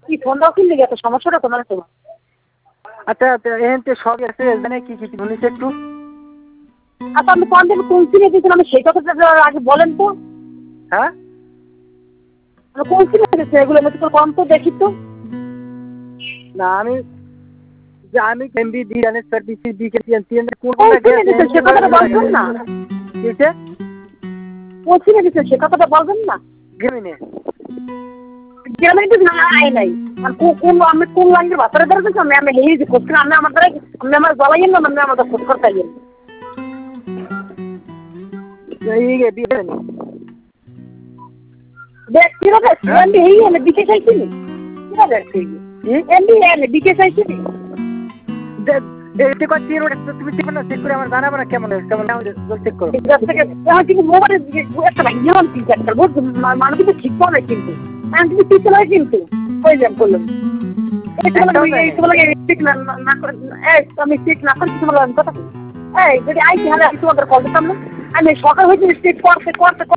কি ফোন দাও কিনলে এত সমস্যাটা তোমার তো? আচ্ছা এখন তো সব আছে জানে কি কি বলিস একটু। আচ্ছা আমি কোন দিন কোন সিনে দিয়েছিলাম আমি সেই কথাটা আগে বলেন তো। হ্যাঁ আমি কোন সিনে দিয়েছি এগুলো মধ্যে তো কম তো দেখি তো। না আমি এমবি দি জানিস স্যার দিছি দি কে তিন কোন সিনে দিয়েছে সে কথাটা বলবেন না। কিসে কোন সিনে দিয়েছে সে কথাটা বলবেন না। গেমিনে গ্রামে তো না আয় নাই আর কোন আমি কোন লাইনের ভাষাটা ধরেছি আমি লিখে করছি আমি আমার দ্বারা আমি আমার গলাইয়েন না আমি আমাদের খোঁজ করতে গেলাম এই গে দিয়ে নি দেখ কিরকম এমবি এই এনে বিকে চাইছি নি কিরা দেখছি এমবি এনে বিকে চাইছি নি এইটা কত দিন ওটা তুমি চেক না চেক করে আমার জানাবো না কেমন কেমন চেক করো কিন্তু মোবাইলে একটা ভাইয়া কি একটা বহুত মানুষ কিন্তু ঠিক করে কিন্তু আমি কিন্তু ঠিক করে কিন্তু ওই যে বললাম আমি ঠিক না করে কিছু বললাম কথা এই যদি আইছি হলে আমি তোমাদের কল দিতাম না আমি সকাল হয়েছি চেক করতে করতে